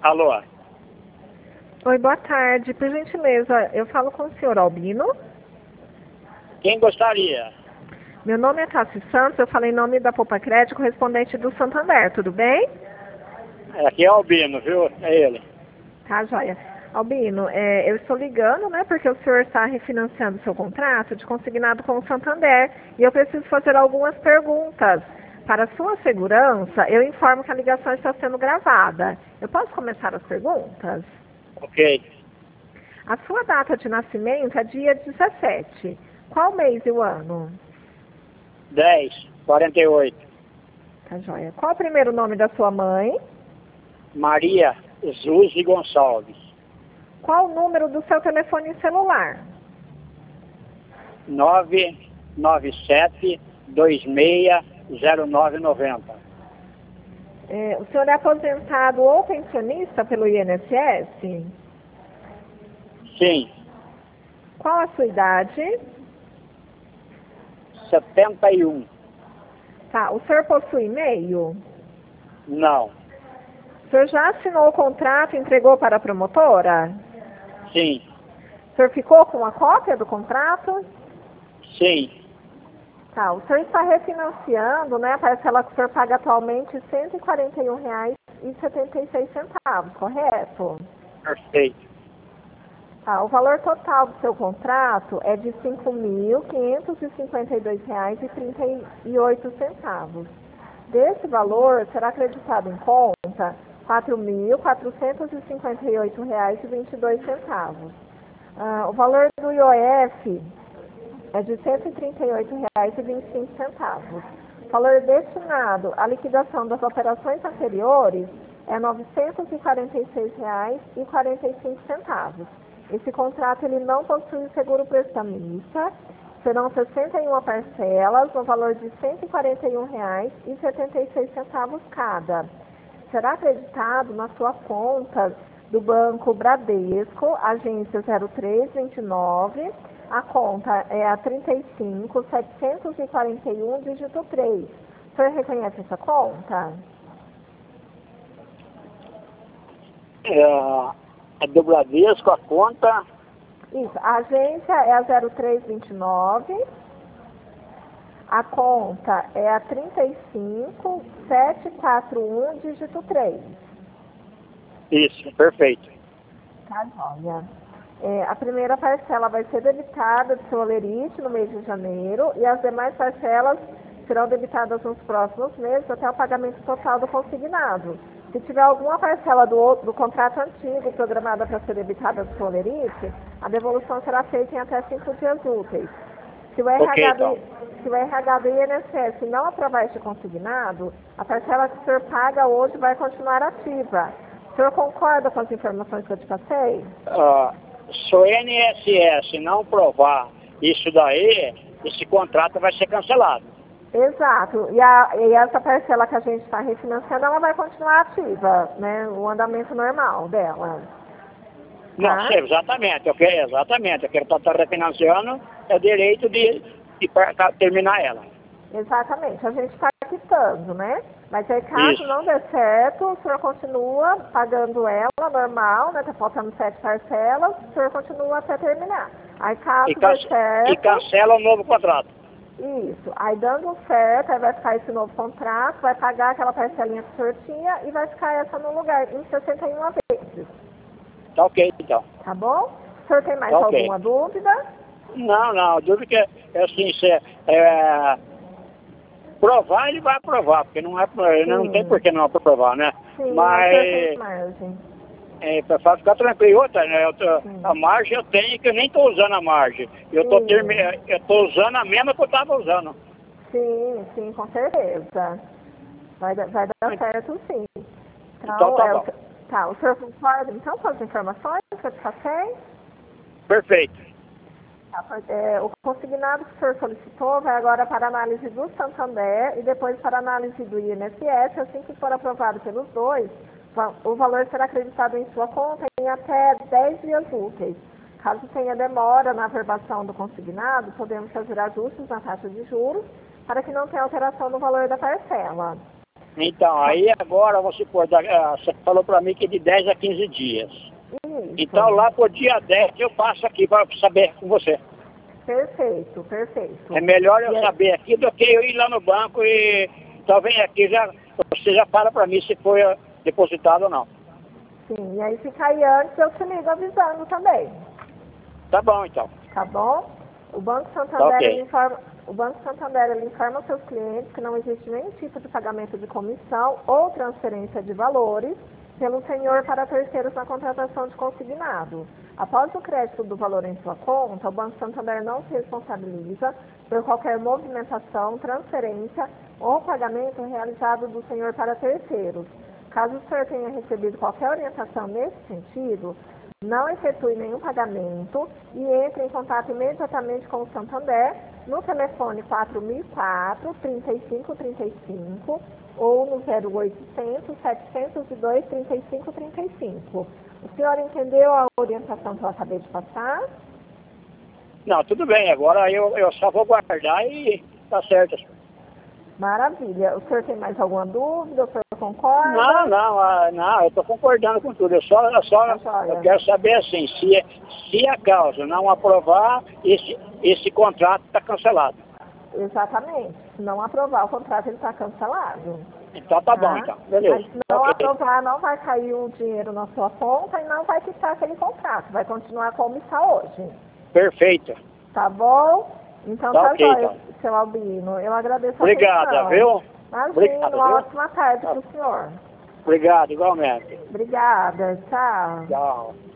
Alô? Oi, boa tarde. Por gentileza, eu falo com o senhor Albino. Quem gostaria? Meu nome é Tassi Santos, eu falei em nome da Poupa Crédito, correspondente do Santander, tudo bem? Aqui é Albino, viu? É ele. Tá, joia. Albino, eu estou ligando, né, porque o senhor está refinanciando seu contrato de consignado com o Santander e eu preciso fazer algumas perguntas. Para sua segurança, eu informo que a ligação está sendo gravada. Eu posso começar as perguntas? Ok. A sua data de nascimento é dia 17. Qual mês e o ano? 10:48. Tá joia. Qual o primeiro nome da sua mãe? Maria Zuzi Gonçalves. Qual o número do seu telefone celular? 997-260990. O senhor é aposentado ou pensionista pelo INSS? Sim. Qual a sua idade? 71. Tá. O senhor possui e-mail? Não. O senhor já assinou o contrato e entregou para a promotora? Sim. O senhor ficou com a cópia do contrato? Sim. Tá. O senhor está refinanciando, né? A parcela que o senhor paga atualmente R$ 141,76, correto? Perfeito. Tá, o valor total do seu contrato é de R$ 5.552,38. Desse valor, será acreditado em conta R$ 4.458,22. O valor do IOF é de R$ 138,25. O valor destinado à liquidação das operações anteriores é R$ 946,45. Esse contrato ele não possui seguro prestamista. Serão 61 parcelas no valor de R$ 141,76 cada. Será acreditado na sua conta do Banco Bradesco, agência 0329. A conta é a 35741, dígito 3. O senhor reconhece essa conta? É do Bradesco, a conta. Isso, a agência é a 0329, a conta é a 35741, dígito 3. Isso, perfeito. Tá, joia. A primeira parcela vai ser debitada do seu olerite no mês de janeiro e as demais parcelas serão debitadas nos próximos meses até o pagamento total do consignado. Se tiver alguma parcela do contrato antigo programada para ser debitada do seu olerite, a devolução será feita em até 5 dias úteis. Se o RH do INSS não aprovar este consignado, a parcela que o senhor paga hoje vai continuar ativa. O senhor concorda com as informações que eu te passei? Se o INSS não provar isso daí, esse contrato vai ser cancelado. Exato. E essa parcela que a gente está refinanciando, ela vai continuar ativa, né? O andamento normal dela. Não, Tá? sim, exatamente. Eu quero estar refinanciando é direito de terminar ela. Exatamente. A gente está quitando, né? Mas aí, caso Isso. não dê certo, o senhor continua pagando ela normal, né? Tá faltando 7 parcelas, o senhor continua até terminar. Aí, caso dê certo... E cancela o novo contrato. Isso. Aí, dando certo, aí vai ficar esse novo contrato, vai pagar aquela parcelinha que o senhor tinha e vai ficar essa no lugar, em 61 vezes. Tá ok, então. Tá bom? O senhor tem mais Tá ok. alguma dúvida? Não, a dúvida é assim, provar ele vai aprovar, porque não tem por que não aprovar, né? Sim, Mas o senhor tem margem. para ficar tranquilo, outra, né? A margem eu tenho que eu nem estou usando a margem. Eu estou usando a mesma que eu estava usando. Sim, com certeza. Vai dar certo, sim. Então tá bom. Tá, o senhor concorda então com as informações que eu te passei? Perfeito. O consignado que o senhor solicitou vai agora para análise do Santander e depois para análise do INSS. Assim que for aprovado pelos dois, o valor será acreditado em sua conta em até 10 dias úteis. Caso tenha demora na averbação do consignado, podemos fazer ajustes na taxa de juros para que não tenha alteração no valor da parcela. Então, aí agora, vamos supor, você falou para mim que de 10 a 15 dias. Isso. Então, lá por dia 10 eu passo aqui para saber com você. Perfeito, perfeito. É melhor eu saber aqui do que eu ir lá no banco e talvez aqui você já fala para mim se foi depositado ou não. Sim, e aí fica aí antes, eu te ligo avisando também. Tá bom, então. Tá bom? O Banco Santander, Ok. ele informa aos seus clientes que não existe nenhum tipo de pagamento de comissão ou transferência de valores pelo senhor para terceiros na contratação de consignado. Após o crédito do valor em sua conta, o Banco Santander não se responsabiliza por qualquer movimentação, transferência ou pagamento realizado do senhor para terceiros. Caso o senhor tenha recebido qualquer orientação nesse sentido, não efetue nenhum pagamento e entre em contato imediatamente com o Santander no telefone 4004-3535 ou no 0800-702-3535. O senhor entendeu a orientação que eu acabei de passar? Não, tudo bem. Agora eu só vou guardar e tá certo. Maravilha. O senhor tem mais alguma dúvida? O senhor concorda? Não, eu estou concordando com tudo. Eu quero saber assim, se a causa não aprovar, esse contrato está cancelado. Exatamente. Se não aprovar o contrato, ele está cancelado. Então tá bom, então. Beleza. Mas se não aprovar, não vai cair o dinheiro na sua conta e não vai quitar aquele contrato. Vai continuar como está hoje. Perfeito. Tá bom? Então tá ok, jóia, então. seu Albino. Eu agradeço a Obrigada, atenção. viu? Imagina, Obrigado, uma viu? ótima tarde para o senhor. Obrigado, igualmente. Obrigada. Tchau. Tchau.